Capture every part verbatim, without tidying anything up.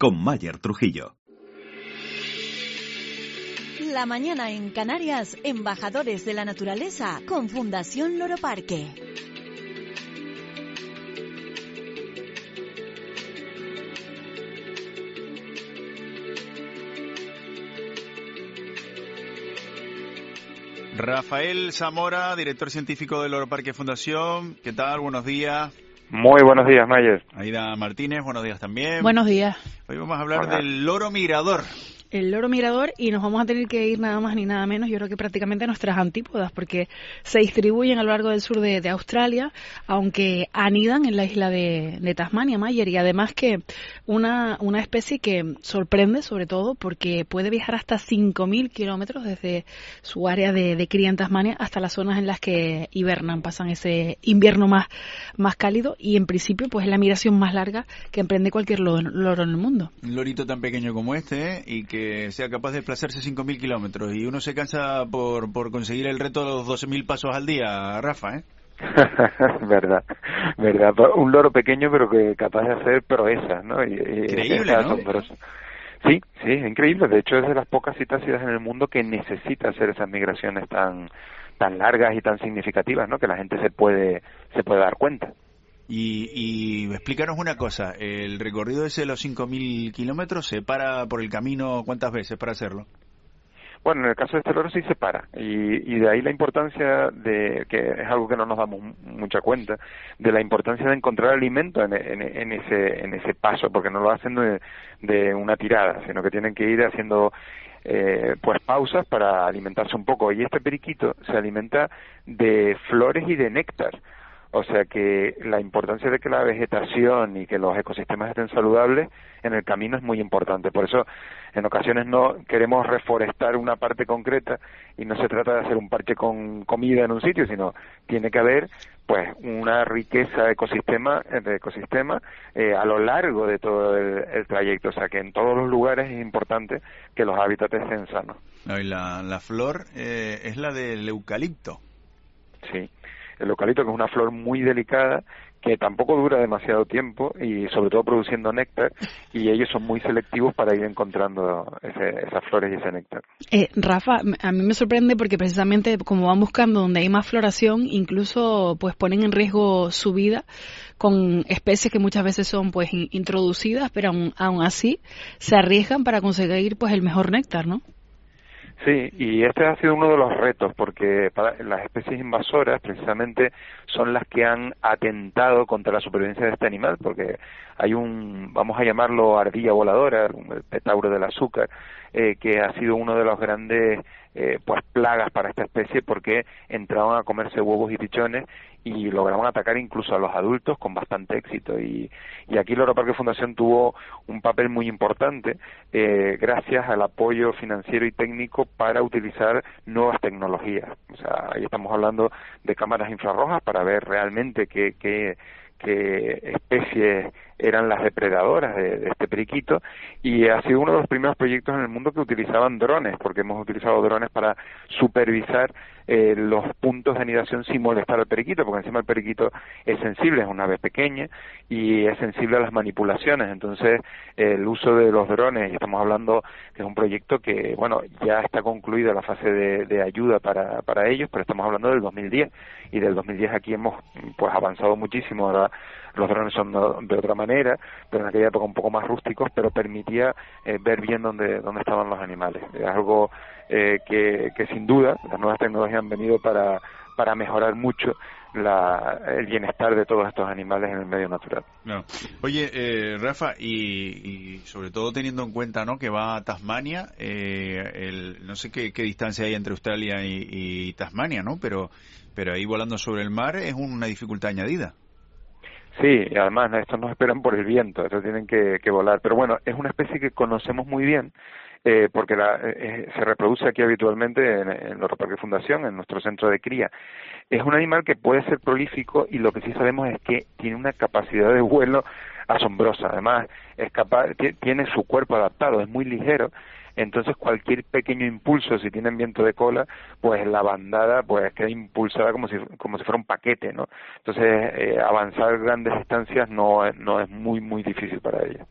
con Mayer Trujillo. La mañana en Canarias, embajadores de la naturaleza con Fundación Loro Parque. Rafael Zamora, director científico del Loro Parque Fundación. ¿Qué tal? Buenos días. Muy buenos días, Mayer. Aida Martínez, buenos días también. Buenos días. Hoy vamos a hablar Hola. del loro migrador. El loro mirador, y nos vamos a tener que ir nada más ni nada menos, yo creo que prácticamente a nuestras antípodas, porque se distribuyen a lo largo del sur de, de Australia, aunque anidan en la isla de, de Tasmania, Mayer, y además que una, una especie que sorprende sobre todo porque puede viajar hasta cinco mil kilómetros desde su área de, de cría en Tasmania hasta las zonas en las que hibernan, pasan ese invierno más, más cálido, y en principio pues es la migración más larga que emprende cualquier loro, loro en el mundo. Un lorito tan pequeño como este, ¿eh? Y que sea capaz de desplazarse cinco mil kilómetros, y uno se cansa por, por conseguir el reto de los doce mil pasos al día, Rafa, ¿eh? verdad, verdad. Un loro pequeño pero que capaz de hacer proezas, ¿no? Y, y Increíble, es ¿no? asombroso. Sí, sí, es increíble. De hecho, es de las pocas citácidas en el mundo que necesita hacer esas migraciones tan tan largas y tan significativas, ¿no? Que la gente se puede se puede dar cuenta. Y, y explícanos una cosa, el recorrido ese de los cinco mil kilómetros, ¿se para por el camino cuántas veces para hacerlo? Bueno, en el caso de este loro sí se para, y, y de ahí la importancia de, que es algo que no nos damos mucha cuenta, de la importancia de encontrar alimento en, en, en ese en ese paso, porque no lo hacen de, de una tirada, sino que tienen que ir haciendo eh, pues pausas para alimentarse un poco, y este periquito se alimenta de flores y de néctar. O sea que la importancia de que la vegetación y que los ecosistemas estén saludables en el camino es muy importante. Por eso, en ocasiones no queremos reforestar una parte concreta, y no se trata de hacer un parche con comida en un sitio, sino tiene que haber pues una riqueza de ecosistema, de ecosistema eh, a lo largo de todo el, el trayecto. O sea que en todos los lugares es importante que los hábitats estén sanos. No, y la, la flor eh, es la del eucalipto. Sí. El eucalipto, que es una flor muy delicada, que tampoco dura demasiado tiempo y sobre todo produciendo néctar, y ellos son muy selectivos para ir encontrando ese, esas flores y ese néctar. Eh, Rafa, a mí me sorprende porque precisamente como van buscando donde hay más floración, incluso pues ponen en riesgo su vida con especies que muchas veces son pues in- introducidas, pero aún, aún así se arriesgan para conseguir pues el mejor néctar, ¿no? Sí, y este ha sido uno de los retos, porque para las especies invasoras precisamente son las que han atentado contra la supervivencia de este animal, porque hay un, vamos a llamarlo ardilla voladora, el petauro del azúcar, eh, que ha sido uno de los grandes eh, pues plagas para esta especie, porque entraban a comerse huevos y pichones y lograban atacar incluso a los adultos con bastante éxito, y, y aquí Loro Parque Fundación tuvo un papel muy importante eh, gracias al apoyo financiero y técnico para utilizar nuevas tecnologías. O sea, ahí estamos hablando de cámaras infrarrojas para ver realmente qué, qué, qué especies eran las depredadoras de, de este periquito, y ha sido uno de los primeros proyectos en el mundo que utilizaban drones, porque hemos utilizado drones para supervisar eh, los puntos de anidación sin molestar al periquito, porque encima el periquito es sensible, es una ave pequeña y es sensible a las manipulaciones. Entonces el uso de los drones, y estamos hablando que es un proyecto que, bueno, ya está concluida la fase de, de ayuda para, para ellos, pero estamos hablando del dos mil diez, y del dos mil diez aquí hemos pues avanzado muchísimo. Ahora los drones son de otra manera, pero en aquella época un poco más rústicos, pero permitía eh, ver bien dónde, dónde estaban los animales. Es algo eh, que, que sin duda las nuevas tecnologías han venido para, para mejorar mucho la, el bienestar de todos estos animales en el medio natural. No. Oye, eh, Rafa, y, y sobre todo teniendo en cuenta, ¿no?, que va a Tasmania, eh, el, no sé qué, qué distancia hay entre Australia y, y Tasmania, ¿no? Pero, pero ahí volando sobre el mar es una dificultad añadida. Sí, y además estos nos esperan por el viento, estos tienen que, que volar. Pero bueno, es una especie que conocemos muy bien, eh, porque la, eh, se reproduce aquí habitualmente en, en Loro Parque Fundación, en nuestro centro de cría. Es un animal que puede ser prolífico, y lo que sí sabemos es que tiene una capacidad de vuelo asombrosa. Además, es capaz, tiene su cuerpo adaptado, es muy ligero. Entonces cualquier pequeño impulso, si tienen viento de cola, pues la bandada pues queda impulsada como si como si fuera un paquete, ¿no? Entonces eh, avanzar grandes distancias no no es muy muy difícil para ella.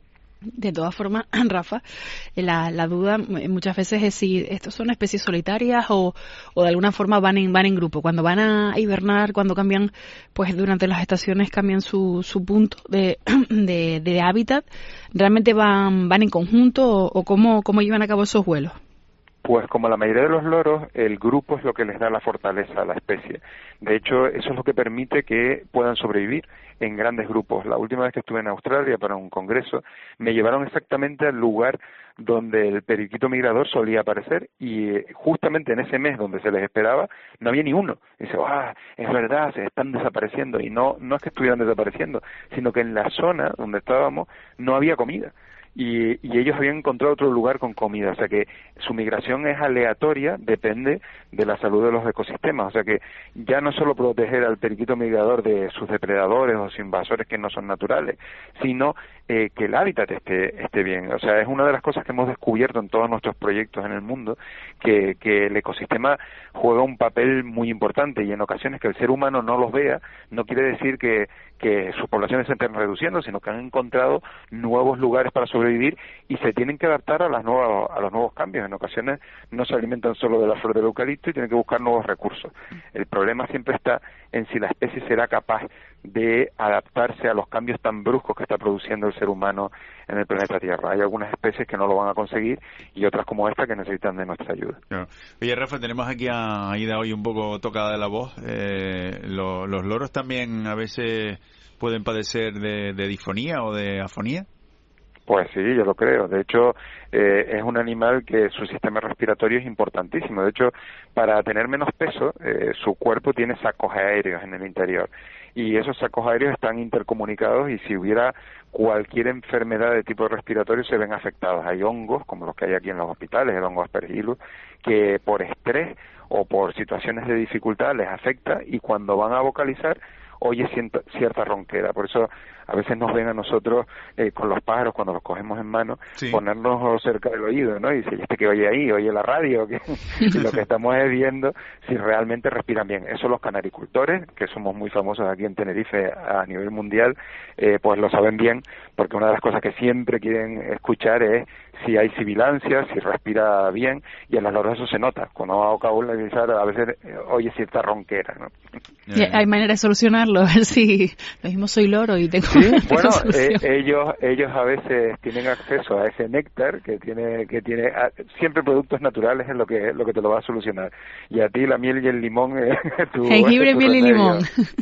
De todas formas, Rafa, la, la duda muchas veces es si estos son especies solitarias o, o de alguna forma van en van en grupo. Cuando van a hibernar, cuando cambian, pues durante las estaciones cambian su, su punto de, de, de hábitat, ¿realmente van van en conjunto o, o cómo, cómo llevan a cabo esos vuelos? Pues como la mayoría de los loros, el grupo es lo que les da la fortaleza a la especie. De hecho, eso es lo que permite que puedan sobrevivir en grandes grupos. La última vez que estuve en Australia para un congreso, me llevaron exactamente al lugar donde el periquito migrador solía aparecer y justamente en ese mes donde se les esperaba, no había ni uno. Y dice, ¡ah, es verdad, se están desapareciendo! Y no, no es que estuvieran desapareciendo, sino que en la zona donde estábamos no había comida. Y, y ellos habían encontrado otro lugar con comida, o sea que su migración es aleatoria, depende de la salud de los ecosistemas, o sea que ya no solo proteger al periquito migrador de sus depredadores o sus invasores que no son naturales, sino eh, que el hábitat esté, esté bien, o sea es una de las cosas que hemos descubierto en todos nuestros proyectos en el mundo, que, que el ecosistema juega un papel muy importante y en ocasiones que el ser humano no los vea, no quiere decir que, que sus poblaciones se estén reduciendo, sino que han encontrado nuevos lugares para sobrevivir y se tienen que adaptar a las nuevas, a los nuevos cambios. En ocasiones no se alimentan solo de la flor del eucalipto y tienen que buscar nuevos recursos. El problema siempre está en si la especie será capaz de adaptarse a los cambios tan bruscos que está produciendo el ser humano en el planeta Tierra. Hay algunas especies que no lo van a conseguir y otras como esta que necesitan de nuestra ayuda. Claro. Oye, Rafa, tenemos aquí a Aida hoy un poco tocada de la voz. Eh, lo, ¿Los loros también a veces pueden padecer de, de disfonía o de afonía? Pues sí, yo lo creo. De hecho, eh, es un animal que su sistema respiratorio es importantísimo. De hecho, para tener menos peso, eh, su cuerpo tiene sacos aéreos en el interior. Y esos sacos aéreos están intercomunicados y si hubiera cualquier enfermedad de tipo respiratorio se ven afectados. Hay hongos, como los que hay aquí en los hospitales, el hongo aspergillus, que por estrés o por situaciones de dificultad les afecta y cuando van a vocalizar oye cierta ronquera. Por eso a veces nos ven a nosotros eh, con los pájaros cuando los cogemos en mano, sí, ponernos cerca del oído, ¿no? Y dice, ¿este que oye ahí? ¿Oye la radio? ¿Qué? Lo que estamos es viendo si realmente respiran bien. Eso los canaricultores, que somos muy famosos aquí en Tenerife a nivel mundial, eh, pues lo saben bien, porque una de las cosas que siempre quieren escuchar es si hay sibilancia, si respira bien, y en los loros eso se nota. Cuando va a vocalizar a veces eh, oye cierta ronquera, ¿no? Yeah. Hay manera de solucionarlo, a ver si lo mismo soy loro y tengo... Sí, bueno, eh, ellos ellos a veces tienen acceso a ese néctar que tiene que tiene a, siempre productos naturales es lo que lo que te lo va a solucionar. Y a ti la miel y el limón eh, tu, jengibre, tu miel remedio. y limón.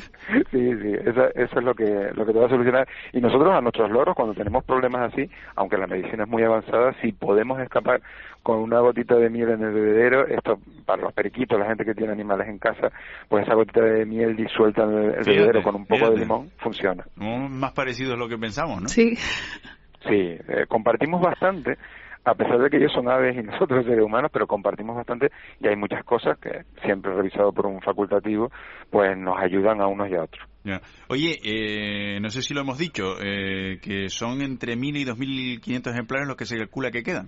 Sí, sí, eso, eso es lo que lo que te va a solucionar. Y nosotros a nuestros loros cuando tenemos problemas así, aunque la medicina es muy avanzada, si podemos escapar con una gotita de miel en el bebedero, esto para los periquitos, la gente que tiene animales en casa, pues esa gotita de miel disuelta en el, el fíjate, bebedero con un poco fíjate. de limón funciona. No, más parecido es lo que pensamos, ¿no? Sí. Sí, eh, compartimos bastante, a pesar de que ellos son aves y nosotros seres humanos, pero compartimos bastante y hay muchas cosas que, siempre revisado por un facultativo, pues nos ayudan a unos y a otros. Ya. Oye, eh, no sé si lo hemos dicho, eh, que son entre mil y dos mil quinientos ejemplares los que se calcula que quedan.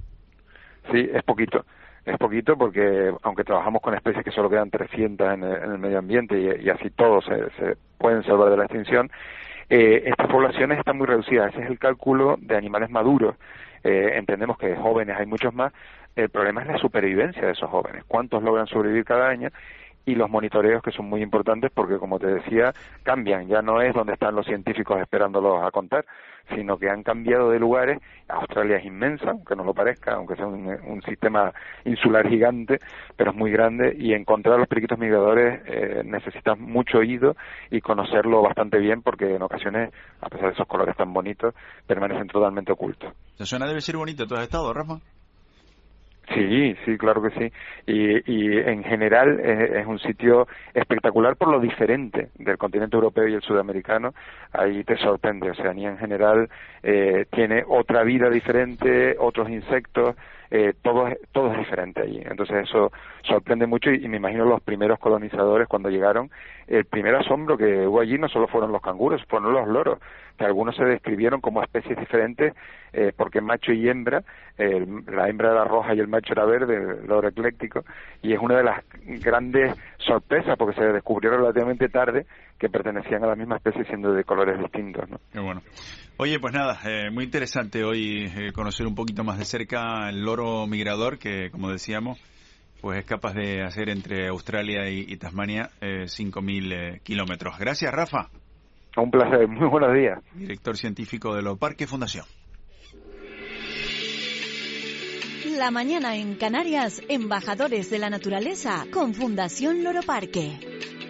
Sí, es poquito. Es poquito porque, aunque trabajamos con especies que solo quedan trescientas en el, en el medio ambiente y, y así todos se, se pueden salvar de la extinción, eh, estas poblaciones están muy reducidas. Ese es el cálculo de animales maduros. Eh, entendemos que de jóvenes hay muchos más. El problema es la supervivencia de esos jóvenes. ¿Cuántos logran sobrevivir cada año? Y los monitoreos, que son muy importantes porque, como te decía, cambian. Ya no es donde están los científicos esperándolos a contar, sino que han cambiado de lugares. Australia es inmensa, aunque no lo parezca, aunque sea un, un sistema insular gigante, pero es muy grande, y encontrar a los periquitos migradores eh, necesitas mucho oído y conocerlo bastante bien, porque en ocasiones, a pesar de esos colores tan bonitos, permanecen totalmente ocultos. ¿Te suena? Debe ser bonito. ¿Tú has estado, Rafa? Sí, sí, claro que sí. Y, y en general es, es un sitio espectacular por lo diferente del continente europeo y el sudamericano. Ahí te sorprende. Oceanía en general eh, tiene otra vida diferente, otros insectos, eh, todo, todo es diferente allí. Entonces eso sorprende mucho y, y me imagino los primeros colonizadores cuando llegaron, el primer asombro que hubo allí no solo fueron los canguros, fueron los loros, que algunos se describieron como especies diferentes eh, porque macho y hembra, eh, la hembra era roja y el macho era verde, el loro ecléctico, y es una de las grandes sorpresas porque se descubrió relativamente tarde que pertenecían a la misma especie siendo de colores distintos, ¿no? Qué bueno. Oye, pues nada, eh, muy interesante hoy eh, conocer un poquito más de cerca el loro migrador que, como decíamos, pues es capaz de hacer entre Australia y, y Tasmania eh, cinco mil eh, kilómetros. Gracias, Rafa. Un placer, muy buenos días. Director científico de Loroparque Fundación. La mañana en Canarias, embajadores de la naturaleza con Fundación Loroparque.